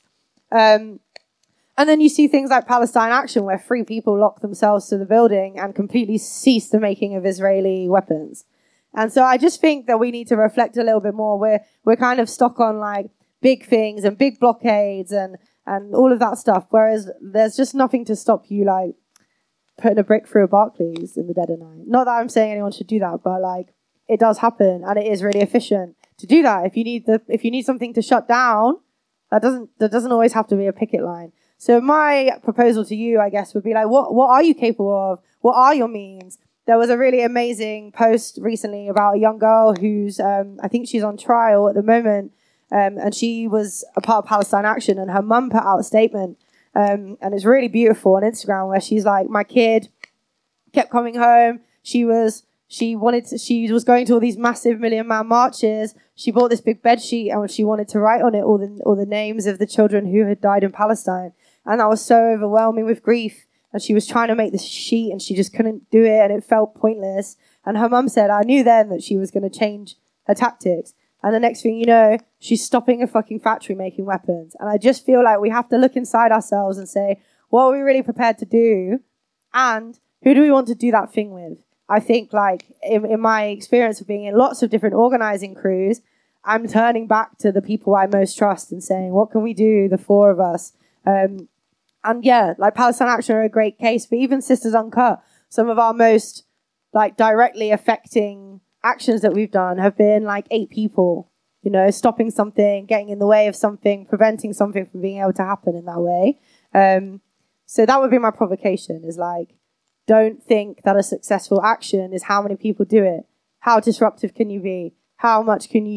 Um, and then you see things like Palestine Action, where three people lock themselves to the building and completely cease the making of Israeli weapons. And so I just think that we need to reflect a little bit more. We're we're kind of stuck on like big things and big blockades and and all of that stuff, whereas there's just nothing to stop you like putting a brick through a Barclays in the dead of night. Not that I'm saying anyone should do that, but like it does happen, and it is really efficient to do that. If you need the if you need something to shut down, that doesn't that doesn't always have to be a picket line. So my proposal to you, I guess, would be like, what what are you capable of? What are your means? There was a really amazing post recently about a young girl who's um, I think she's on trial at the moment, um, and she was a part of Palestine Action, and her mum put out a statement, um, and it's really beautiful on Instagram, where she's like, my kid kept coming home. She was. She wanted to, she was going to all these massive million man marches. She bought this big bed sheet and she wanted to write on it all the all the names of the children who had died in Palestine. And that was so overwhelming with grief. And she was trying to make this sheet and she just couldn't do it, and it felt pointless. And her mum said, I knew then that she was going to change her tactics. And the next thing you know, she's stopping a fucking factory making weapons. And I just feel like we have to look inside ourselves and say, what are we really prepared to do? And who do we want to do that thing with? I think, like, in, in my experience of being in lots of different organizing crews, I'm turning back to the people I most trust and saying, what can we do, the four of us? Um, and yeah, like Palestine Action are a great case, but even Sisters Uncut, some of our most, like, directly affecting actions that we've done have been, like, eight people, you know, stopping something, getting in the way of something, preventing something from being able to happen in that way. Um, so that would be my provocation, is, like, don't think that a successful action is how many people do it. How disruptive can you be? How much can you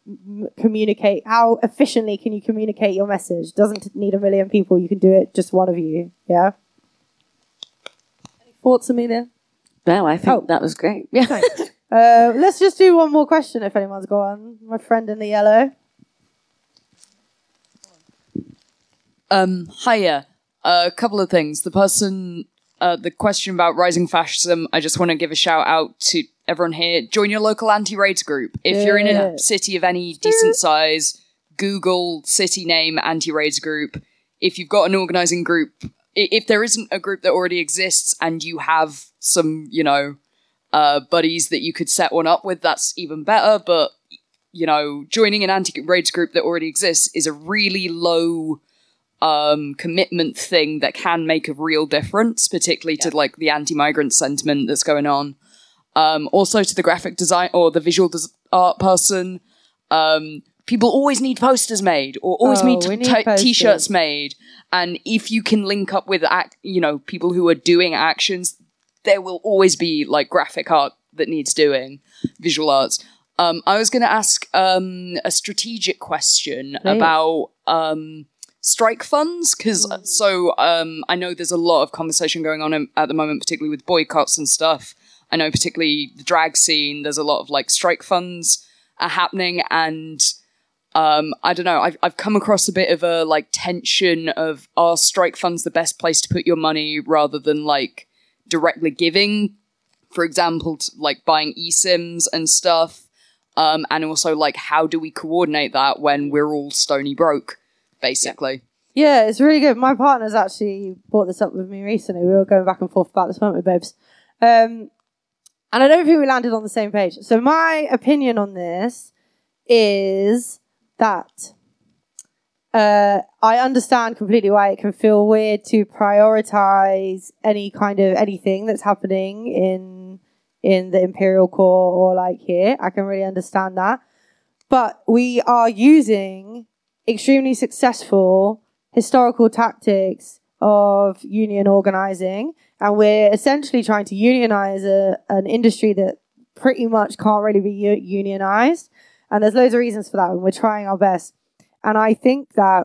m- communicate? How efficiently can you communicate your message? Doesn't need a million people. You can do it just one of you. Yeah. Any thoughts, Amelia? No, I think Oh. that was great. Yeah. Uh, let's just do one more question if anyone's got one. My friend in the yellow. Um, hiya. A couple of things. The person, uh, the question about rising fascism, I just want to give a shout out to everyone here. Join your local anti-raids group. If you're in Yeah. a city of any decent size, Google city name anti-raids group. If you've got an organising group, i- if there isn't a group that already exists and you have some, you know, uh, buddies that you could set one up with, that's even better. But, you know, joining an anti-raids group that already exists is a really low um, commitment thing that can make a real difference, particularly to like the anti-migrant sentiment that's going on. Um, also to the graphic design or the visual des- art person, um, people always need posters made or always Oh, need, we t- need t- posters. t-shirts made. And if you can link up with, act- you know, people who are doing actions, there will always be like graphic art that needs doing, visual arts. Um, I was going to ask um, a strategic question Please. about um, strike funds, because so um, I know there's a lot of conversation going on in, at the moment, particularly with boycotts and stuff. I know particularly the drag scene, there's a lot of like strike funds are happening, and um, I don't know, I've, I've come across a bit of a like tension of, are strike funds the best place to put your money rather than like directly giving, for example, to, like buying eSIMs and stuff, um, and also like how do we coordinate that when we're all stony broke, basically. Yeah, it's really good. My partner's actually brought this up with me recently. We were going back and forth about this, weren't we, babes? Um, and I don't think we landed on the same page. So my opinion on this is that uh, I understand completely why it can feel weird to prioritize any kind of anything that's happening in in the Imperial Core or like here. I can really understand that. But we are using extremely successful historical tactics of union organizing, and we're essentially trying to unionize a, an industry that pretty much can't really be u- unionized. And there's loads of reasons for that, and we're trying our best. And I think that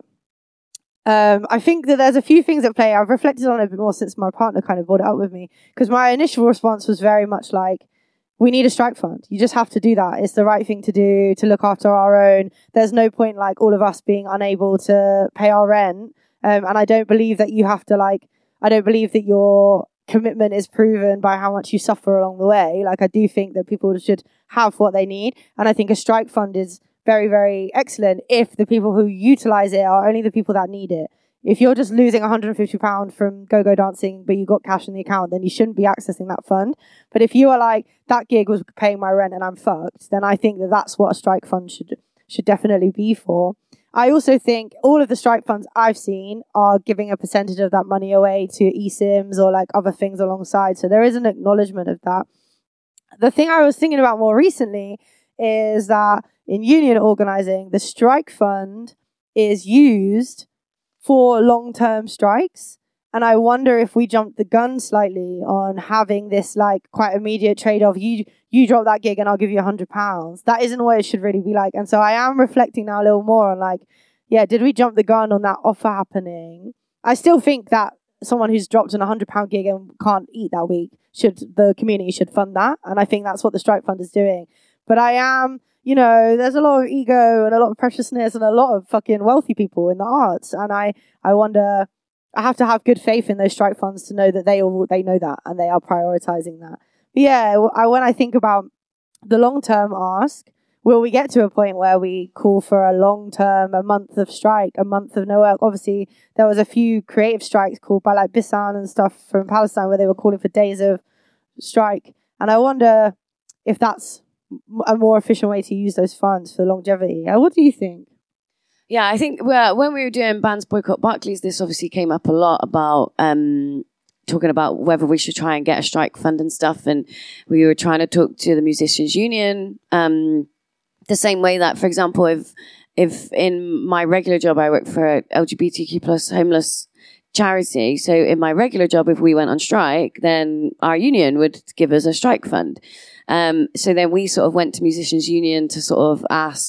um, I think that there's a few things at play. I've reflected on it a bit more since my partner kind of brought it up with me, because my initial response was very much like, we need a strike fund. You just have to do that. It's the right thing to do to look after our own. There's no point like all of us being unable to pay our rent. Um, and I don't believe that you have to like, I don't believe that your commitment is proven by how much you suffer along the way. Like, I do think that people should have what they need. And I think a strike fund is very, very excellent if the people who utilize it are only the people that need it. If you're just losing one hundred fifty pounds from go-go dancing, but you got cash in the account, then you shouldn't be accessing that fund. But if you are like, that gig was paying my rent and I'm fucked, then I think that that's what a strike fund should should definitely be for. I also think all of the strike funds I've seen are giving a percentage of that money away to eSIMs or like other things alongside. So there is an acknowledgement of that. The thing I was thinking about more recently is that in union organizing, the strike fund is used for long-term strikes. And I wonder if we jumped the gun slightly on having this like quite immediate trade-off. You you drop that gig and I'll give you a hundred pounds. That isn't what it should really be like. And so I am reflecting now a little more on like, yeah, did we jump the gun on that offer happening? I still think that someone who's dropped on a hundred pound gig and can't eat that week, should the community should fund that. And I think that's what the strike fund is doing. But I am, you know, there's a lot of ego and a lot of preciousness and a lot of fucking wealthy people in the arts. And I, I wonder, I have to have good faith in those strike funds to know that they all, they know that and they are prioritizing that. But yeah, I, when I think about the long-term ask, will we get to a point where we call for a long-term, a month of strike, a month of no work? Obviously, there was a few creative strikes called by like Bissan and stuff from Palestine where they were calling for days of strike. And I wonder if that's a more efficient way to use those funds for longevity. Uh, what do you think? Yeah, I think well, when we were doing Bands Boycott Barclays, this obviously came up a lot about um, talking about whether we should try and get a strike fund and stuff. And we were trying to talk to the Musicians Union um, the same way that, for example, if if in my regular job I work for a L G B T Q plus homeless charity, so in my regular job, if we went on strike, then our union would give us a strike fund. Um, so then we sort of went to Musicians Union to sort of ask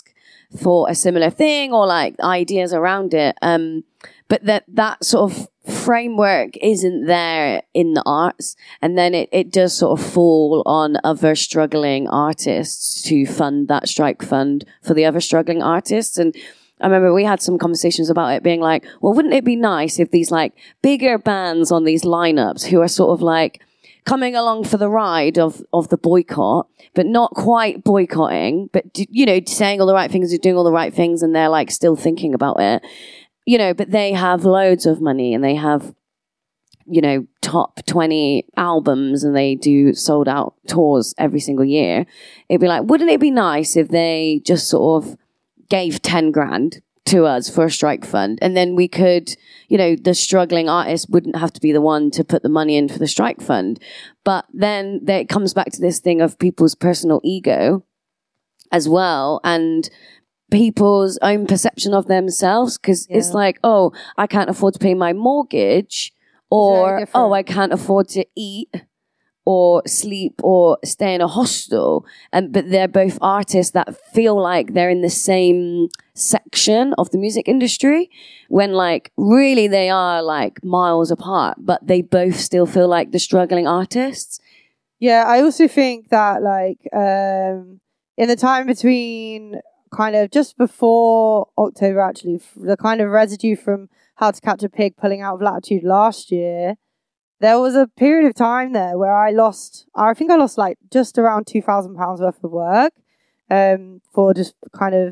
thought a similar thing or like ideas around it. Um, but that that sort of framework isn't there in the arts, and then it, it does sort of fall on other struggling artists to fund that strike fund for the other struggling artists. And I remember we had some conversations about it being like, well, wouldn't it be nice if these like bigger bands on these lineups who are sort of like coming along for the ride of, of the boycott, but not quite boycotting, but, you know, saying all the right things, doing all the right things, and they're like still thinking about it, you know, but they have loads of money and they have, you know, top twenty albums and they do sold out tours every single year. It'd be like, wouldn't it be nice if they just sort of gave ten grand to us for a strike fund, and then we could, you know, the struggling artist wouldn't have to be the one to put the money in for the strike fund. But then there, it comes back to this thing of people's personal ego as well, and people's own perception of themselves, because yeah. it's like, oh, I can't afford to pay my mortgage, or oh, I can't afford to eat or sleep or stay in a hostel. And but they're both artists that feel like they're in the same section of the music industry, when like really they are like miles apart, but they both still feel like the struggling artists. Yeah, I also think that like um, in the time between kind of just before October, actually, the kind of residue from How to Catch a Pig pulling out of Latitude last year, there was a period of time there where I lost, I think I lost like just around two thousand pounds worth of work um, for just kind of,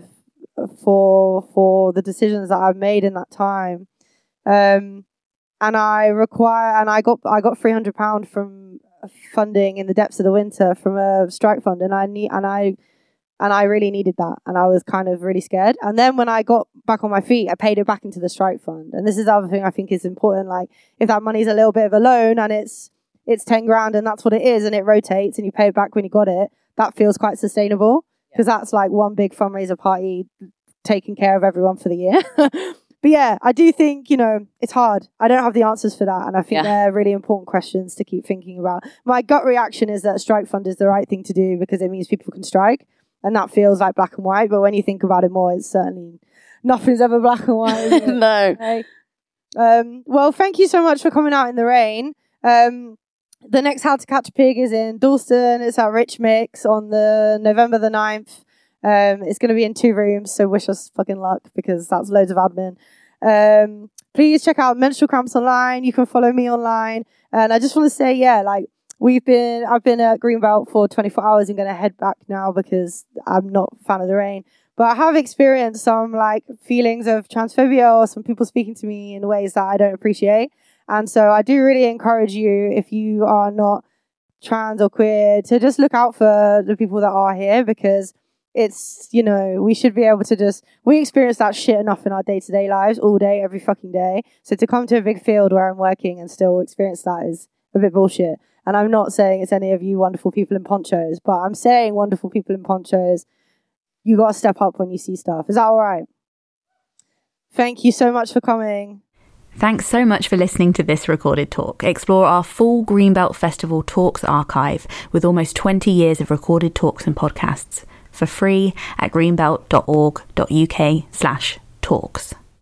for for the decisions that I've made in that time. Um, and I require, and I got I got three hundred pounds from funding in the depths of the winter from a strike fund, and I need, and I, and I really needed that, and I was kind of really scared. And then when I got back on my feet, I paid it back into the strike fund. And this is the other thing I think is important. Like, if that money's a little bit of a loan and it's it's ten grand and that's what it is, and it rotates and you pay it back when you got it, that feels quite sustainable, because yeah. that's like one big fundraiser party taking care of everyone for the year. But yeah, I do think, you know, it's hard. I don't have the answers for that. And I think yeah. they're really important questions to keep thinking about. My gut reaction is that a strike fund is the right thing to do because it means people can strike. And that feels like black and white. But when you think about it more, it's certainly, nothing's ever black and white. Isn't it? No. Okay. Um, well, thank you so much for coming out in the rain. Um, the next How to Catch a Pig is in Dalston. It's at Rich Mix on the November the ninth. Um, it's going to be in two rooms, so wish us fucking luck, because that's loads of admin. Um, please check out Menstrual Cramps online. You can follow me online. And I just want to say, yeah, like, we've been, I've been at Greenbelt for twenty-four hours. I'm going to head back now because I'm not a fan of the rain. But I have experienced some like feelings of transphobia, or some people speaking to me in ways that I don't appreciate. And so I do really encourage you, if you are not trans or queer, to just look out for the people that are here, because it's, you know, we should be able to just, we experience that shit enough in our day-to-day lives all day, every fucking day. So to come to a big field where I'm working and still experience that is a bit bullshit. And I'm not saying it's any of you wonderful people in ponchos, but I'm saying wonderful people in ponchos, you got to step up when you see stuff. Is that all right? Thank you so much for coming. Thanks so much for listening to this recorded talk. Explore our full Greenbelt Festival talks archive with almost twenty years of recorded talks and podcasts for free at greenbelt.org.uk slash talks.